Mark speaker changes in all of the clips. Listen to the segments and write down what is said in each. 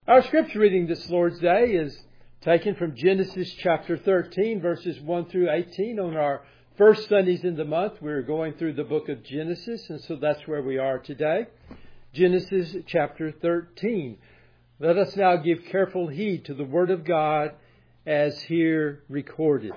Speaker 1: Our scripture reading this Lord's Day is taken from Genesis chapter 13, verses 1 through 18. On our first Sundays in the month, we're going through the book of Genesis, and so that's where we are today. Genesis chapter 13. Let us now give careful heed to the Word of God as here recorded.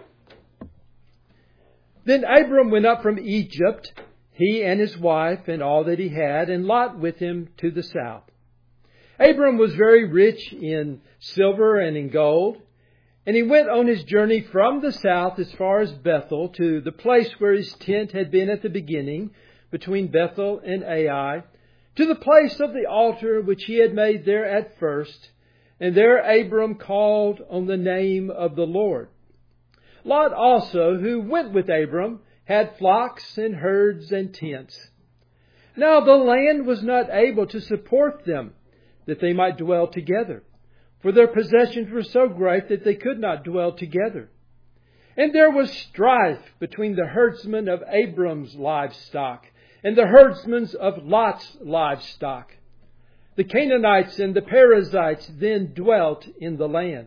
Speaker 1: Then Abram went up from Egypt, he and his wife and all that he had, and Lot with him to the south. Abram was very rich in silver and in gold, and he went on his journey from the south as far as Bethel, to the place where his tent had been at the beginning, between Bethel and Ai, to the place of the altar which he had made there at first, and there Abram called on the name of the Lord. Lot also, who went with Abram, had flocks and herds and tents. Now the land was not able to support them, that they might dwell together, for their possessions were so great that they could not dwell together. And there was strife between the herdsmen of Abram's livestock and the herdsmen of Lot's livestock. The Canaanites and the Perizzites then dwelt in the land.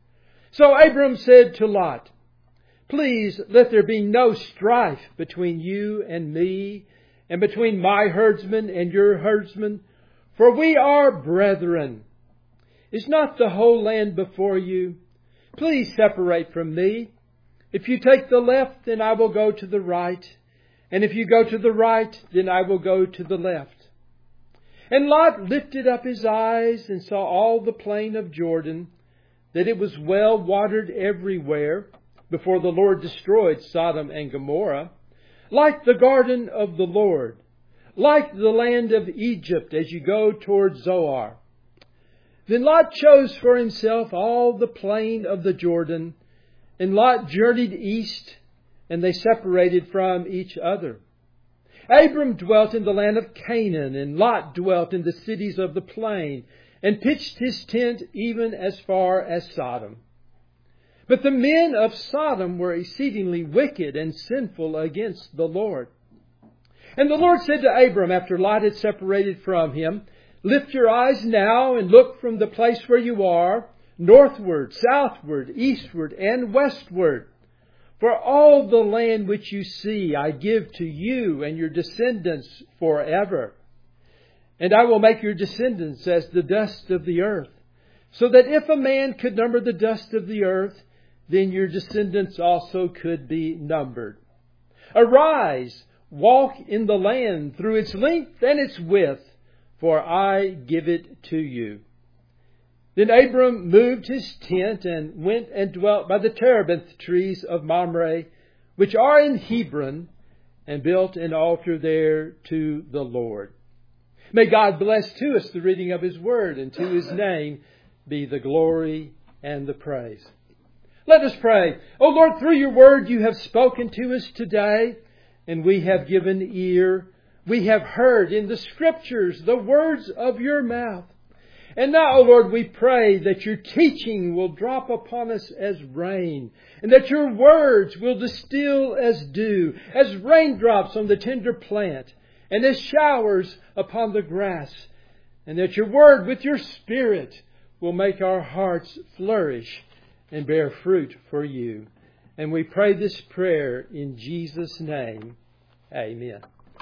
Speaker 1: So Abram said to Lot, "Please let there be no strife between you and me, and between my herdsmen and your herdsmen, for we are brethren. Is not the whole land before you? Please separate from me. If you take the left, then I will go to the right. And if you go to the right, then I will go to the left." And Lot lifted up his eyes and saw all the plain of Jordan, that it was well watered everywhere, before the Lord destroyed Sodom and Gomorrah, like the garden of the Lord, like the land of Egypt as you go toward Zoar. Then Lot chose for himself all the plain of the Jordan, and Lot journeyed east, and they separated from each other. Abram dwelt in the land of Canaan, and Lot dwelt in the cities of the plain, and pitched his tent even as far as Sodom. But the men of Sodom were exceedingly wicked and sinful against the Lord. And the Lord said to Abram, after Lot had separated from him, "Lift your eyes now and look from the place where you are, northward, southward, eastward, and westward. For all the land which you see I give to you and your descendants forever. And I will make your descendants as the dust of the earth, so that if a man could number the dust of the earth, then your descendants also could be numbered. Arise, walk in the land through its length and its width, for I give it to you." Then Abram moved his tent and went and dwelt by the terebinth trees of Mamre, which are in Hebron, and built an altar there to the Lord. May God bless to us the reading of His Word, and to His name be the glory and the praise. Let us pray. O Lord, through your Word you have spoken to us today, and we have given ear. We have heard in the Scriptures the words of your mouth. And now, O Lord, we pray that your teaching will drop upon us as rain, and that your words will distill as dew, as raindrops on the tender plant, and as showers upon the grass, and that your word with your Spirit will make our hearts flourish and bear fruit for you. And we pray this prayer in Jesus' name. Amen.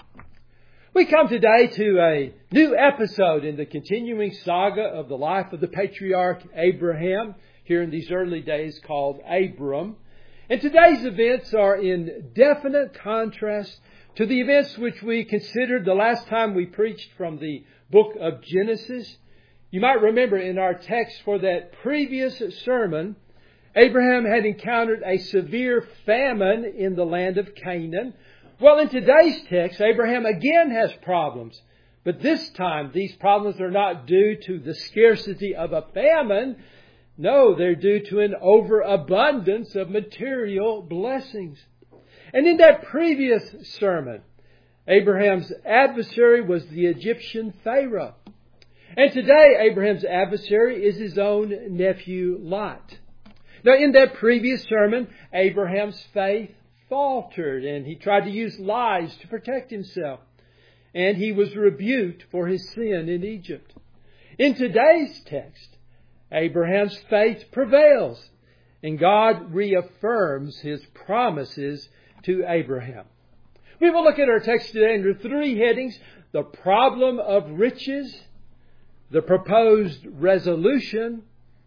Speaker 1: We come today to a new episode in the continuing saga of the life of the patriarch Abraham, here in these early days called Abram. And today's events are in definite contrast to the events which we considered the last time we preached from the book of Genesis. You might remember in our text for that previous sermon, Abraham had encountered a severe famine in the land of Canaan. Well, in today's text, Abraham again has problems. But this time, these problems are not due to the scarcity of a famine. No, they're due to an overabundance of material blessings. And in that previous sermon, Abraham's adversary was the Egyptian Pharaoh. And today, Abraham's adversary is his own nephew Lot. Now, in that previous sermon, Abraham's faith faltered, and he tried to use lies to protect himself. And he was rebuked for his sin in Egypt. In today's text, Abraham's faith prevails, and God reaffirms His promises to Abraham. We will look at our text today under three headings: the problem of riches, the proposed resolution,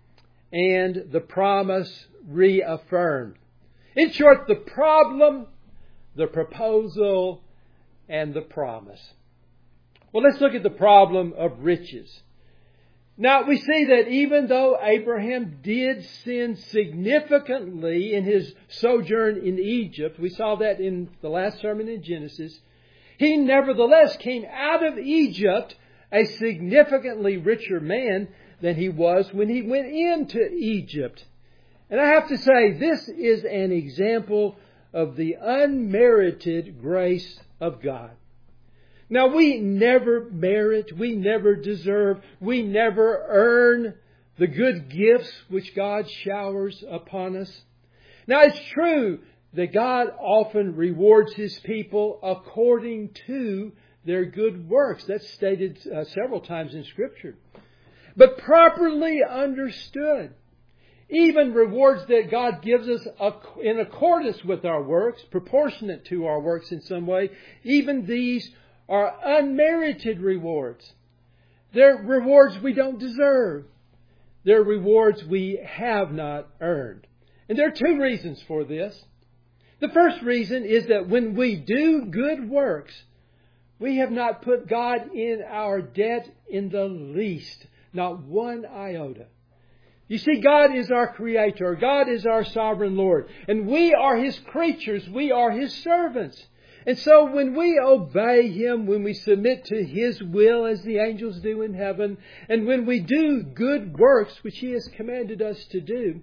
Speaker 1: and the promise reaffirmed. In short, the problem, the proposal, and the promise. Well, let's look at the problem of riches. Now, we see that even though Abraham did sin significantly in his sojourn in Egypt, we saw that in the last sermon in Genesis, he nevertheless came out of Egypt a significantly richer man than he was when he went into Egypt. And I have to say, this is an example of the unmerited grace of God. Now, we never merit, we never deserve, we never earn the good gifts which God showers upon us. Now, it's true that God often rewards His people according to their good works. That's stated several times in Scripture. But properly understood, even rewards that God gives us in accordance with our works, proportionate to our works in some way, even these are unmerited rewards. They're rewards we don't deserve. They're rewards we have not earned. And there are two reasons for this. The first reason is that when we do good works, we have not put God in our debt in the least, not one iota. You see, God is our Creator. God is our Sovereign Lord. And we are His creatures. We are His servants. And so when we obey Him, when we submit to His will as the angels do in heaven, and when we do good works, which He has commanded us to do,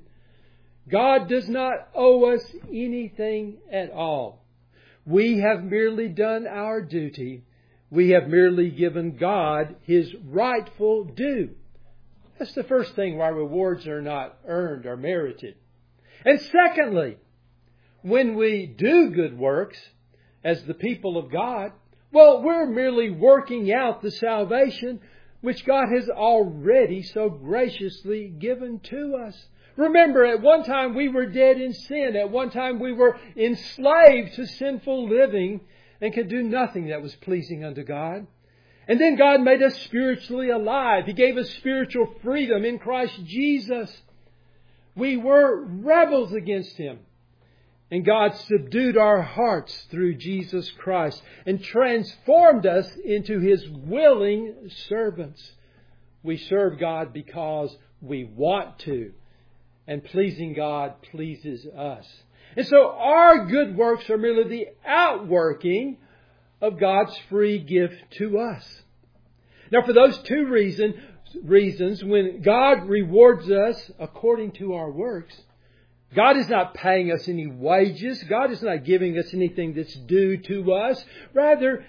Speaker 1: God does not owe us anything at all. We have merely done our duty. We have merely given God His rightful due. That's the first thing why rewards are not earned or merited. And secondly, when we do good works, as the people of God, well, we're merely working out the salvation which God has already so graciously given to us. Remember, at one time we were dead in sin. At one time we were enslaved to sinful living and could do nothing that was pleasing unto God. And then God made us spiritually alive. He gave us spiritual freedom in Christ Jesus. We were rebels against Him. And God subdued our hearts through Jesus Christ and transformed us into His willing servants. We serve God because we want to. And pleasing God pleases us. And so our good works are merely the outworking of God's free gift to us. Now, for those two reasons, when God rewards us according to our works, God is not paying us any wages. God is not giving us anything that's due to us. Rather,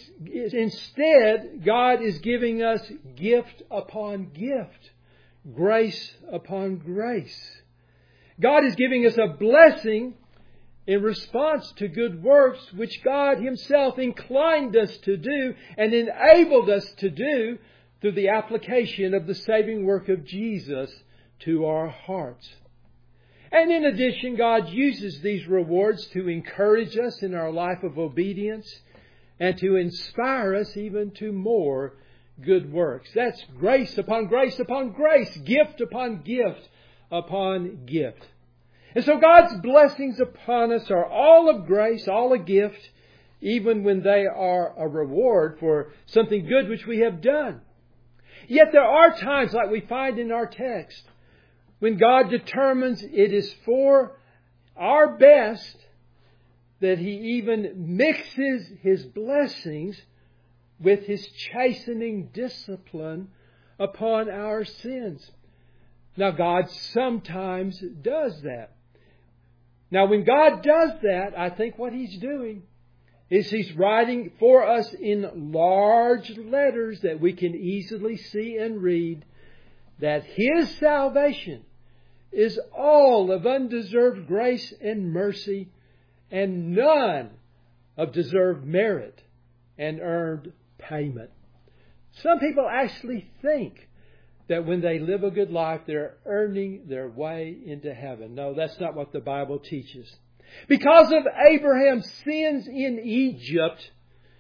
Speaker 1: instead, God is giving us gift upon gift, grace upon grace. God is giving us a blessing in response to good works which God Himself inclined us to do and enabled us to do through the application of the saving work of Jesus to our hearts. And in addition, God uses these rewards to encourage us in our life of obedience and to inspire us even to more good works. That's grace upon grace upon grace, gift upon gift upon gift. And so God's blessings upon us are all of grace, all a gift, even when they are a reward for something good which we have done. Yet there are times, like we find in our text, when God determines it is for our best that He even mixes His blessings with His chastening discipline upon our sins. Now, God sometimes does that. Now, when God does that, I think what He's doing is He's writing for us in large letters that we can easily see and read that His salvation is all of undeserved grace and mercy and none of deserved merit and earned payment. Some people actually think that when they live a good life, they're earning their way into heaven. No, that's not what the Bible teaches. Because of Abraham's sins in Egypt,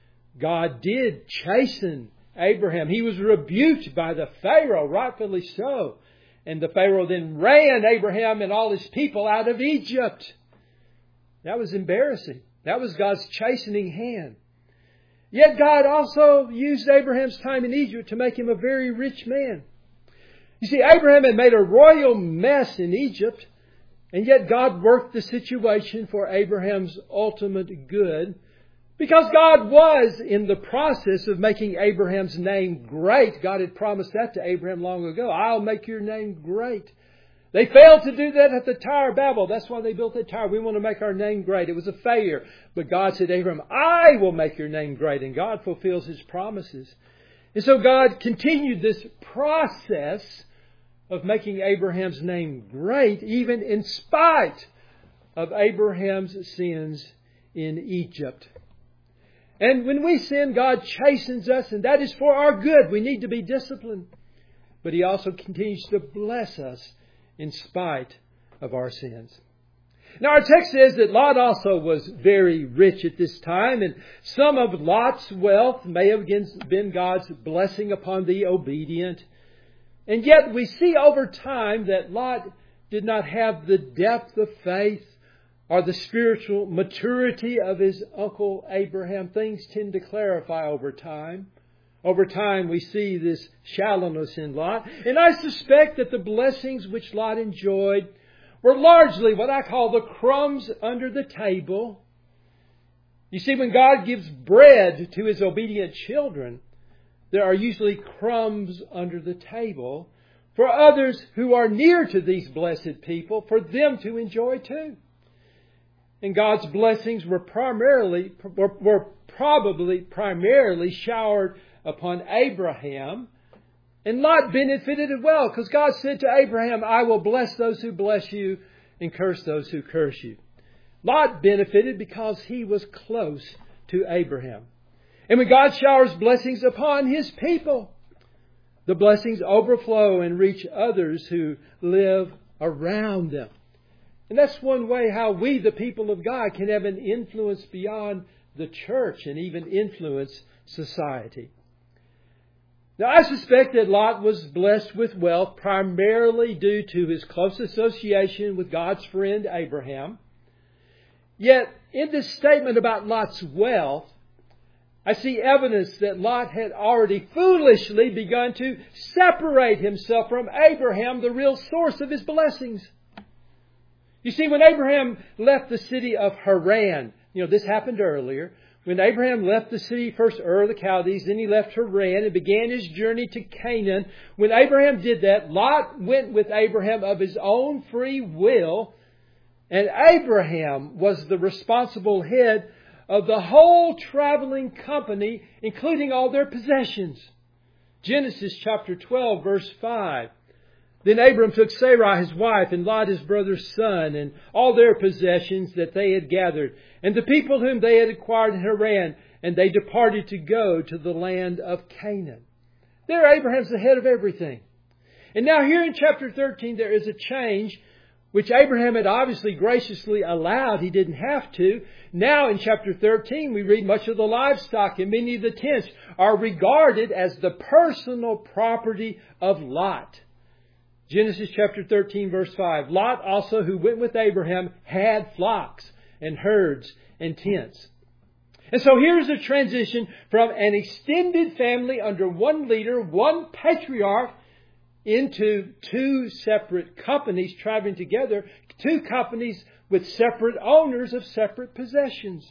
Speaker 1: God did chasten Abraham. He was rebuked by the Pharaoh, rightfully so. And the Pharaoh then ran Abraham and all his people out of Egypt. That was embarrassing. That was God's chastening hand. Yet God also used Abraham's time in Egypt to make him a very rich man. You see, Abraham had made a royal mess in Egypt, and yet God worked the situation for Abraham's ultimate good, because God was in the process of making Abraham's name great. God had promised that to Abraham long ago. I'll make your name great. They failed to do that at the Tower of Babel. That's why they built the tower. We want to make our name great. It was a failure. But God said to Abraham, I will make your name great. And God fulfills His promises. And so God continued this process of making Abraham's name great, even in spite of Abraham's sins in Egypt. And when we sin, God chastens us, and that is for our good. We need to be disciplined. But He also continues to bless us in spite of our sins. Now our text says that Lot also was very rich at this time, and some of Lot's wealth may have been God's blessing upon the obedient. And yet we see over time that Lot did not have the depth of faith or the spiritual maturity of his uncle Abraham. Things tend to clarify over time. Over time we see this shallowness in Lot. And I suspect that the blessings which Lot enjoyed were largely what I call the crumbs under the table. You see, when God gives bread to His obedient children, there are usually crumbs under the table for others who are near to these blessed people, for them to enjoy too. And God's blessings were probably primarily showered upon Abraham. And Lot benefited as well, because God said to Abraham, I will bless those who bless you and curse those who curse you. Lot benefited because he was close to Abraham. And when God showers blessings upon His people, the blessings overflow and reach others who live around them. And that's one way how we, the people of God, can have an influence beyond the church and even influence society. Now, I suspect that Lot was blessed with wealth primarily due to his close association with God's friend Abraham. Yet, in this statement about Lot's wealth, I see evidence that Lot had already foolishly begun to separate himself from Abraham, the real source of his blessings. You see, when Abraham left the city of Haran, this happened earlier. When Abraham left the city, first Ur of the Chaldees, then he left Haran and began his journey to Canaan. When Abraham did that, Lot went with Abraham of his own free will, and Abraham was the responsible head of the whole traveling company, including all their possessions. Genesis chapter 12, verse 5. Then Abram took Sarai his wife, and Lot his brother's son, and all their possessions that they had gathered, and the people whom they had acquired in Haran, and they departed to go to the land of Canaan. There Abraham's the head of everything. And now here in chapter 13 there is a change which Abraham had obviously graciously allowed. He didn't have to. Now in chapter 13 we read much of the livestock and many of the tents are regarded as the personal property of Lot. Genesis chapter 13 verse 5. Lot also, who went with Abraham, had flocks and herds and tents. And so here's a transition from an extended family under one leader, one patriarch, into two separate companies traveling together, two companies with separate owners of separate possessions.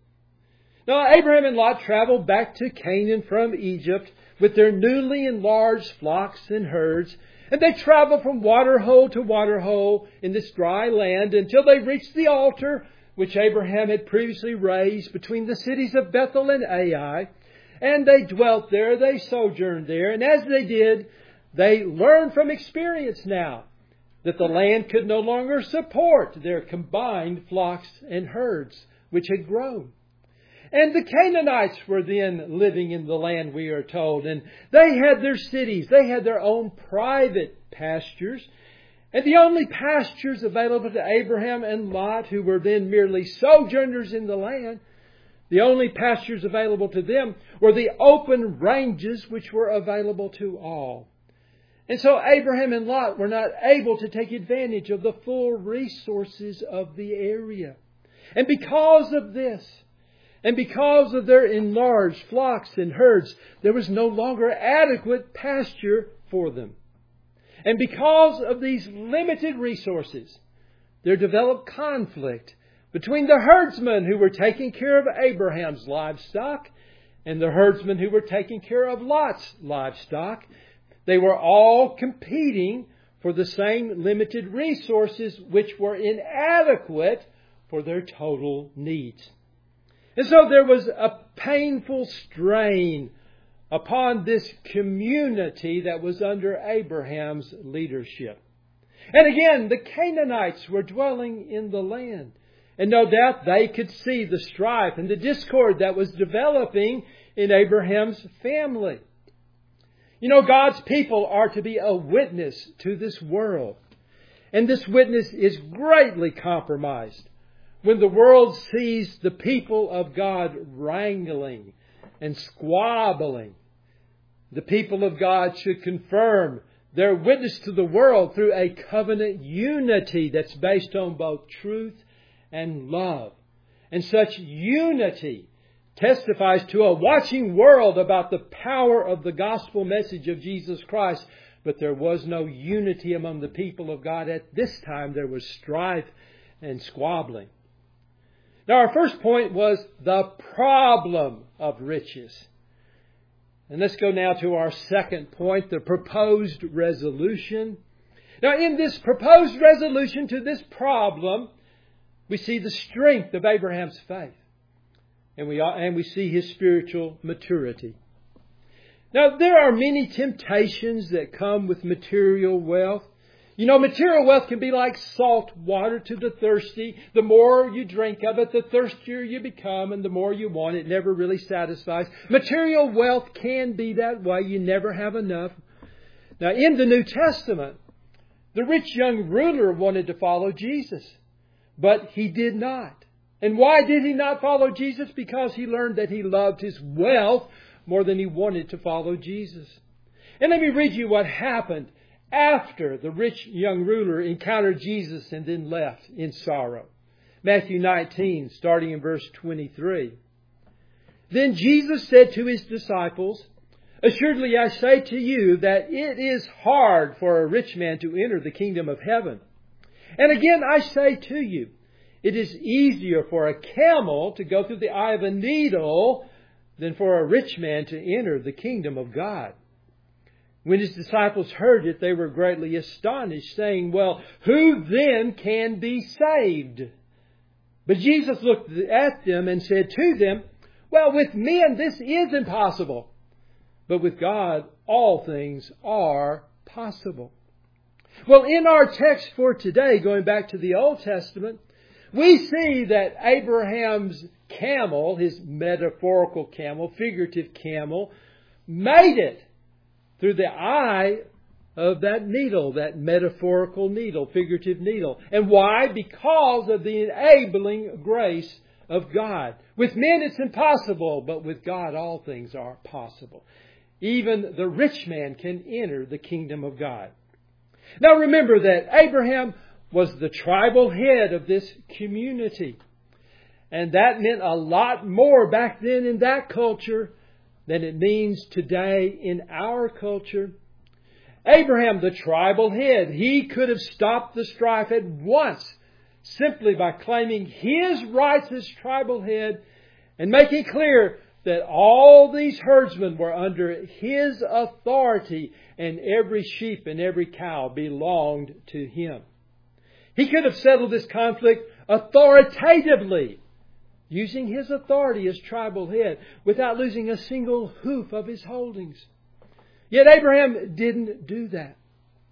Speaker 1: Now Abraham and Lot traveled back to Canaan from Egypt with their newly enlarged flocks and herds. And they traveled from water hole to water hole in this dry land until they reached the altar which Abraham had previously raised between the cities of Bethel and Ai. And they dwelt there, they sojourned there. And as they did, they learned from experience now that the land could no longer support their combined flocks and herds which had grown. And the Canaanites were then living in the land, we are told. And they had their cities. They had their own private pastures. And the only pastures available to Abraham and Lot, who were then merely sojourners in the land, the only pastures available to them were the open ranges which were available to all. And so Abraham and Lot were not able to take advantage of the full resources of the area. And because of this, and because of their enlarged flocks and herds, there was no longer adequate pasture for them. And because of these limited resources, there developed conflict between the herdsmen who were taking care of Abraham's livestock and the herdsmen who were taking care of Lot's livestock. They were all competing for the same limited resources which were inadequate for their total needs. And so there was a painful strain upon this community that was under Abraham's leadership. And again, the Canaanites were dwelling in the land. And no doubt they could see the strife and the discord that was developing in Abraham's family. You know, God's people are to be a witness to this world. And this witness is greatly compromised when the world sees the people of God wrangling and squabbling. The people of God should confirm their witness to the world through a covenant unity that's based on both truth and love. And such unity testifies to a watching world about the power of the gospel message of Jesus Christ. But there was no unity among the people of God at this time. There was strife and squabbling. Now, our first point was the problem of riches. And let's go now to our second point, the proposed resolution. Now, in this proposed resolution to this problem, we see the strength of Abraham's faith. And we see his spiritual maturity. Now, there are many temptations that come with material wealth. You know, material wealth can be like salt water to the thirsty. The more you drink of it, the thirstier you become, and the more you want it. It never really satisfies. Material wealth can be that way. You never have enough. Now, in the New Testament, the rich young ruler wanted to follow Jesus, but he did not. And why did he not follow Jesus? Because he learned that he loved his wealth more than he wanted to follow Jesus. And let me read you what happened after the rich young ruler encountered Jesus and then left in sorrow. Matthew 19, starting in verse 23. Then Jesus said to his disciples, "Assuredly I say to you that it is hard for a rich man to enter the kingdom of heaven. And again I say to you, it is easier for a camel to go through the eye of a needle than for a rich man to enter the kingdom of God." When his disciples heard it, they were greatly astonished, saying, "Well, who then can be saved?" But Jesus looked at them and said to them, "Well, with men this is impossible, but with God all things are possible." Well, in our text for today, going back to the Old Testament, we see that Abraham's camel, his metaphorical camel, figurative camel, made it through the eye of that needle, that metaphorical needle, figurative needle. And why? Because of the enabling grace of God. With men it's impossible, but with God all things are possible. Even the rich man can enter the kingdom of God. Now remember that Abraham was the tribal head of this community. And that meant a lot more back then in that culture than it means today in our culture. Abraham, the tribal head, he could have stopped the strife at once simply by claiming his rights as tribal head and making clear that all these herdsmen were under his authority and every sheep and every cow belonged to him. He could have settled this conflict authoritatively, using his authority as tribal head without losing a single hoof of his holdings. Yet Abraham didn't do that.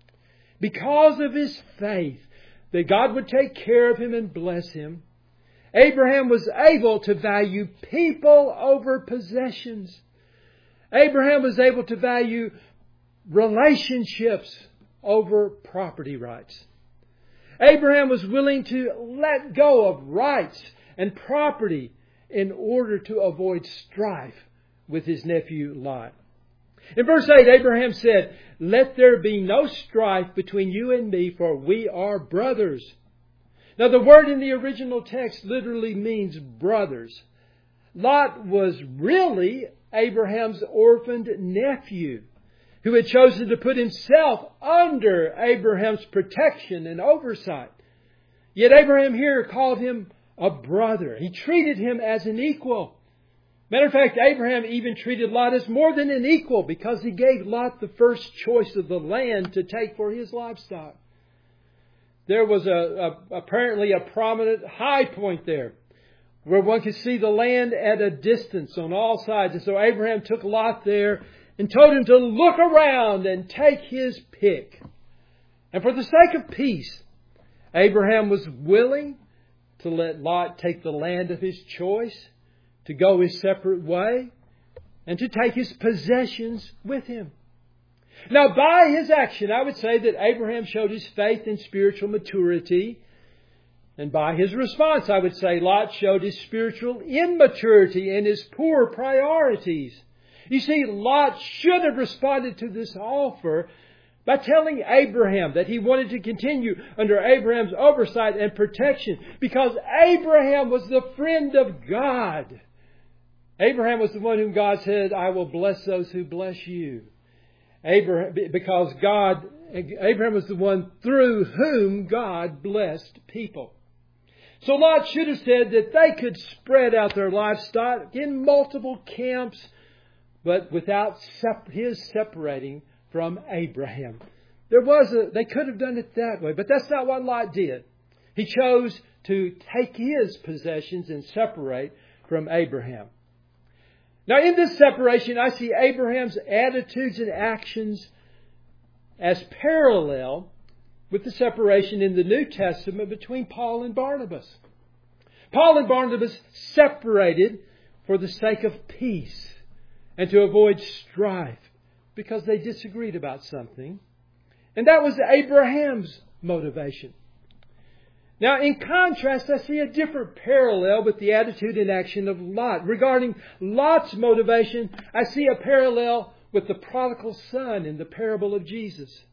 Speaker 1: Because of his faith that God would take care of him and bless him, Abraham was able to value people over possessions. Abraham was able to value relationships over property rights. Abraham was willing to let go of rights and property in order to avoid strife with his nephew Lot. In verse 8, Abraham said, "Let there be no strife between you and me, for we are brothers." Now, the word in the original text literally means brothers. Lot was really Abraham's orphaned nephew who had chosen to put himself under Abraham's protection and oversight. Yet Abraham here called him a brother. He treated him as an equal. Matter of fact, Abraham even treated Lot as more than an equal because he gave Lot the first choice of the land to take for his livestock. There was apparently a prominent high point there where one could see the land at a distance on all sides. And so Abraham took Lot there and told him to look around and take his pick. And for the sake of peace, Abraham was willing to let Lot take the land of his choice, to go his separate way, and to take his possessions with him. Now, by his action, I would say that Abraham showed his faith and spiritual maturity. And by his response, I would say Lot showed his spiritual immaturity and his poor priorities. You see, Lot should have responded to this offer by telling Abraham that he wanted to continue under Abraham's oversight and protection because Abraham was the friend of God. Abraham was the one whom God said, "I will bless those who bless you." Because Abraham was the one through whom God blessed people. So Lot should have said that they could spread out their livestock in multiple camps, but without his separating from Abraham. They could have done it that way, but that's not what Lot did. He chose to take his possessions and separate from Abraham. Now, in this separation, I see Abraham's attitudes and actions as parallel with the separation in the New Testament between Paul and Barnabas. Paul and Barnabas separated for the sake of peace and to avoid strife because they disagreed about something. And that was Abraham's motivation. Now, in contrast, I see a different parallel with the attitude and action of Lot. Regarding Lot's motivation, I see a parallel with the prodigal son in the parable of Jesus.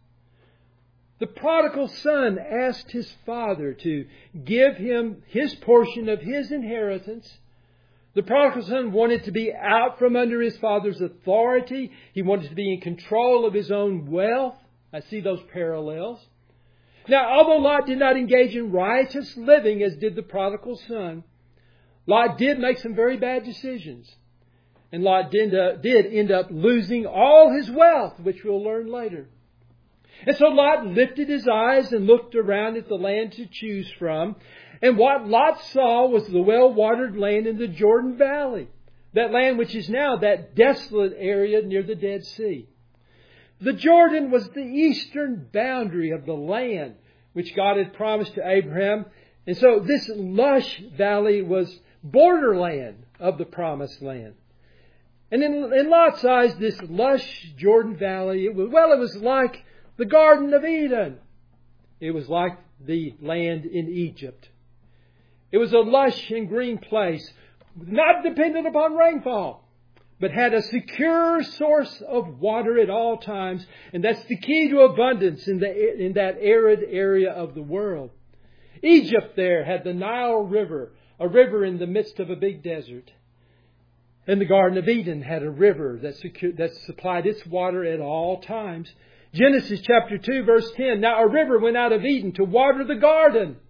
Speaker 1: The prodigal son asked his father to give him his portion of his inheritance. The prodigal son wanted to be out from under his father's authority. He wanted to be in control of his own wealth. I see those parallels. Now, although Lot did not engage in riotous living as did the prodigal son, Lot did make some very bad decisions. And Lot did end up losing all his wealth, which we'll learn later. And so Lot lifted his eyes and looked around at the land to choose from. And what Lot saw was the well-watered land in the Jordan Valley. That land which is now that desolate area near the Dead Sea. The Jordan was the eastern boundary of the land which God had promised to Abraham. And so this lush valley was borderland of the promised land. And in Lot's eyes, this lush Jordan Valley, it was like the Garden of Eden. It was like the land in Egypt. It was a lush and green place, not dependent upon rainfall, but had a secure source of water at all times. And that's the key to abundance in that arid area of the world. Egypt there had the Nile River, a river in the midst of a big desert. And the Garden of Eden had a river that supplied its water at all times. Genesis chapter 2 verse 10, "Now a river went out of Eden to water the garden."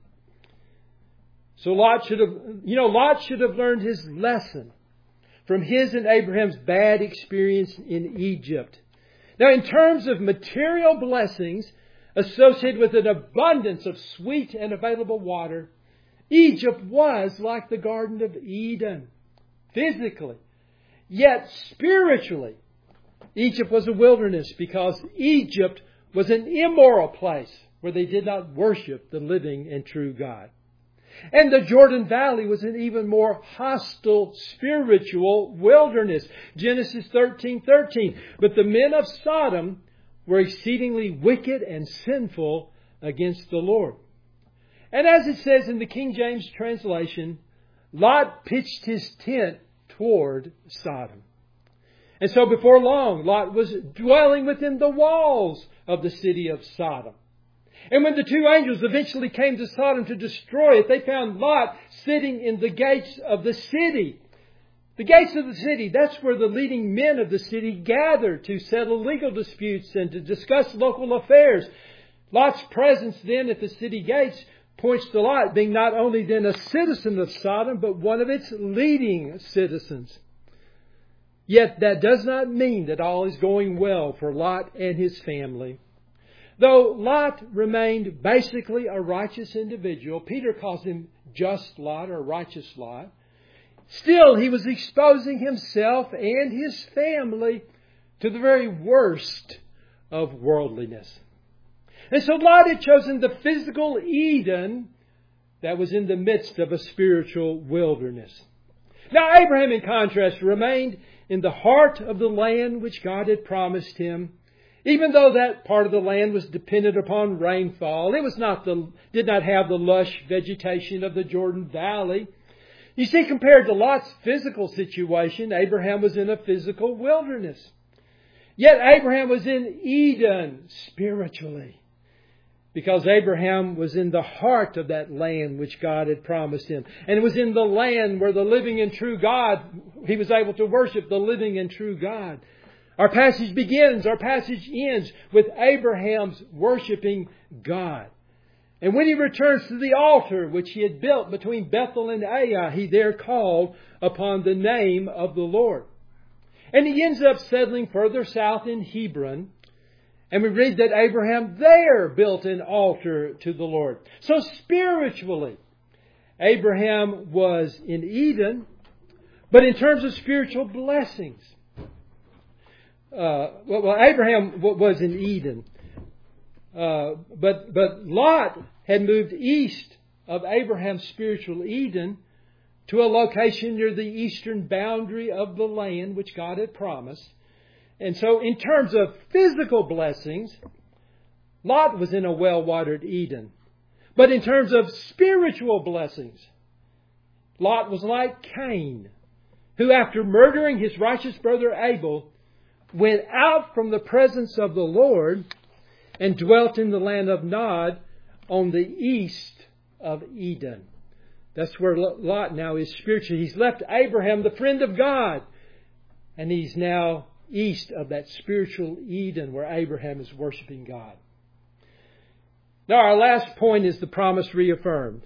Speaker 1: So Lot should have learned his lesson from his and Abraham's bad experience in Egypt. Now, in terms of material blessings associated with an abundance of sweet and available water, Egypt was like the Garden of Eden, physically. Yet, spiritually, Egypt was a wilderness because Egypt was an immoral place where they did not worship the living and true God. And the Jordan Valley was an even more hostile spiritual wilderness. Genesis 13:13. But the men of Sodom were exceedingly wicked and sinful against the Lord. And as it says in the King James translation, Lot pitched his tent toward Sodom. And so before long, Lot was dwelling within the walls of the city of Sodom. And when the two angels eventually came to Sodom to destroy it, they found Lot sitting in the gates of the city. The gates of the city, that's where the leading men of the city gathered to settle legal disputes and to discuss local affairs. Lot's presence then at the city gates points to Lot being not only then a citizen of Sodom, but one of its leading citizens. Yet that does not mean that all is going well for Lot and his family. Though Lot remained basically a righteous individual, Peter calls him just Lot or righteous Lot, still he was exposing himself and his family to the very worst of worldliness. And so Lot had chosen the physical Eden that was in the midst of a spiritual wilderness. Now Abraham, in contrast, remained in the heart of the land which God had promised him. Even though that part of the land was dependent upon rainfall, it did not have the lush vegetation of the Jordan Valley. You see, compared to Lot's physical situation, Abraham was in a physical wilderness. Yet Abraham was in Eden spiritually, because Abraham was in the heart of that land which God had promised him. And it was in the land where the living and true God, he was able to worship the living and true God. Our passage ends with Abraham's worshiping God. And when he returns to the altar which he had built between Bethel and Ai, he there called upon the name of the Lord. And he ends up settling further south in Hebron. And we read that Abraham there built an altar to the Lord. So spiritually, Abraham was in Eden, but in terms of spiritual blessings, Abraham was in Eden, but Lot had moved east of Abraham's spiritual Eden to a location near the eastern boundary of the land which God had promised. And so in terms of physical blessings, Lot was in a well-watered Eden. But in terms of spiritual blessings, Lot was like Cain, who after murdering his righteous brother Abel, went out from the presence of the Lord and dwelt in the land of Nod on the east of Eden. That's where Lot now is spiritually. He's left Abraham, the friend of God, and he's now east of that spiritual Eden where Abraham is worshiping God. Now our last point is the promise reaffirmed.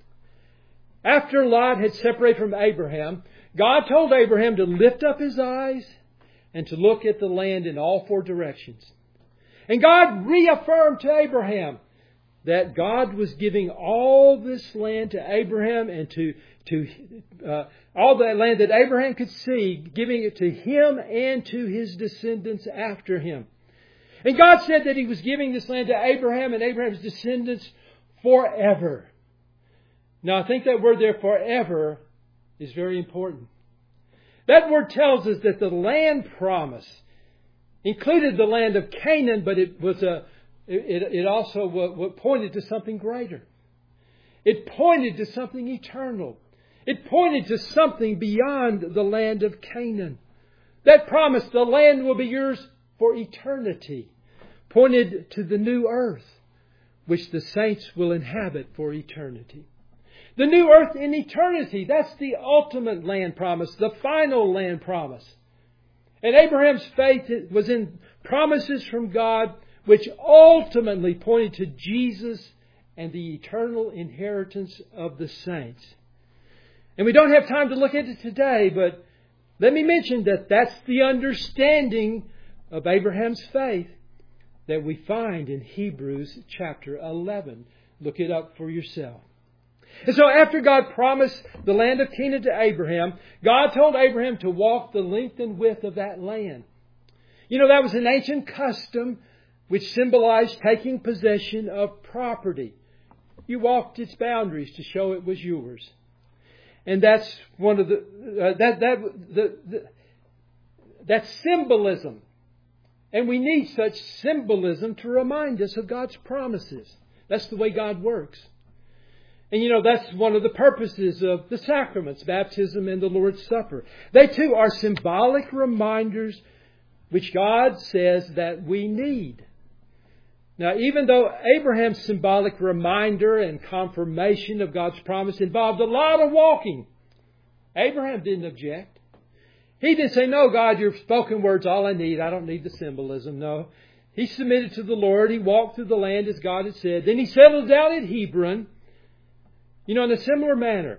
Speaker 1: After Lot had separated from Abraham, God told Abraham to lift up his eyes and to look at the land in all four directions. And God reaffirmed to Abraham that God was giving all this land to Abraham and to all that land that Abraham could see, giving it to him and to his descendants after him. And God said that He was giving this land to Abraham and Abraham's descendants forever. Now I think that word there, forever, is very important. That word tells us that the land promise included the land of Canaan, but it also pointed to something greater. It pointed to something eternal. It pointed to something beyond the land of Canaan. That promise, the land will be yours for eternity, pointed to the new earth, which the saints will inhabit for eternity. The new earth in eternity, that's the ultimate land promise, the final land promise. And Abraham's faith was in promises from God which ultimately pointed to Jesus and the eternal inheritance of the saints. And we don't have time to look at it today, but let me mention that that's the understanding of Abraham's faith that we find in Hebrews chapter 11. Look it up for yourself. And so after God promised the land of Canaan to Abraham, God told Abraham to walk the length and width of that land. You know, that was an ancient custom which symbolized taking possession of property. You walked its boundaries to show it was yours. And that's one of that's symbolism. And we need such symbolism to remind us of God's promises. That's the way God works. And that's one of the purposes of the sacraments, baptism and the Lord's Supper. They too are symbolic reminders which God says that we need. Now, even though Abraham's symbolic reminder and confirmation of God's promise involved a lot of walking, Abraham didn't object. He didn't say, "No, God, your spoken word's all I need. I don't need the symbolism." No. He submitted to the Lord. He walked through the land as God had said. Then he settled down at Hebron. In a similar manner,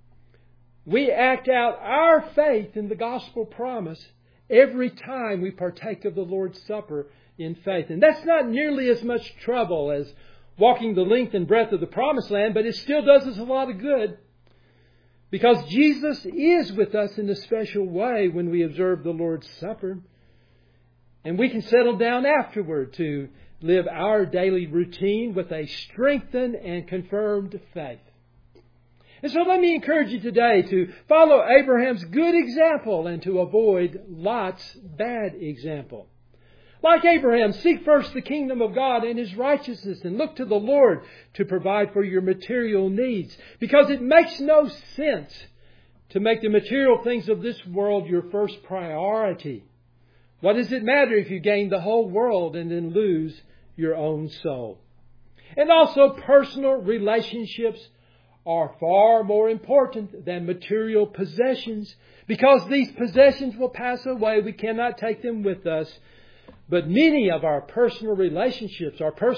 Speaker 1: we act out our faith in the gospel promise every time we partake of the Lord's Supper in faith. And that's not nearly as much trouble as walking the length and breadth of the Promised Land, but it still does us a lot of good. Because Jesus is with us in a special way when we observe the Lord's Supper. And we can settle down afterward to live our daily routine with a strengthened and confirmed faith. And so let me encourage you today to follow Abraham's good example and to avoid Lot's bad example. Like Abraham, seek first the kingdom of God and His righteousness and look to the Lord to provide for your material needs. Because it makes no sense to make the material things of this world your first priority. What does it matter if you gain the whole world and then lose your own soul? And also, personal relationships are far more important than material possessions, because these possessions will pass away. We cannot take them with us. But many of our personal relationships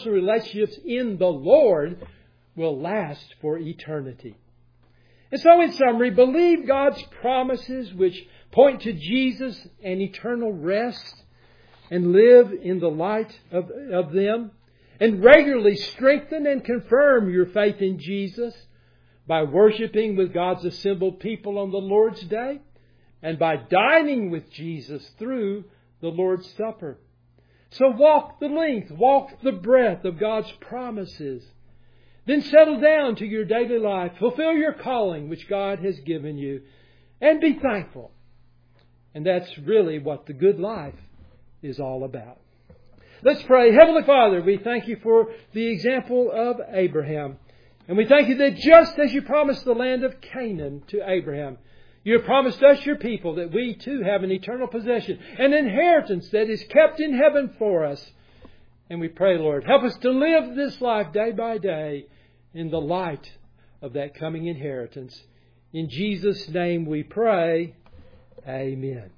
Speaker 1: in the Lord, will last for eternity. And so, in summary, believe God's promises which point to Jesus and eternal rest, and live in the light of them, and regularly strengthen and confirm your faith in Jesus by worshiping with God's assembled people on the Lord's Day, and by dining with Jesus through the Lord's Supper. So walk the length, walk the breadth of God's promises. Then settle down to your daily life. Fulfill your calling which God has given you. And be thankful. And that's really what the good life is all about. Let's pray. Heavenly Father, we thank you for the example of Abraham. And we thank you that just as you promised the land of Canaan to Abraham, you have promised us, your people, that we too have an eternal possession, an inheritance that is kept in heaven for us. And we pray, Lord, help us to live this life day by day in the light of that coming inheritance. In Jesus' name we pray. Amen.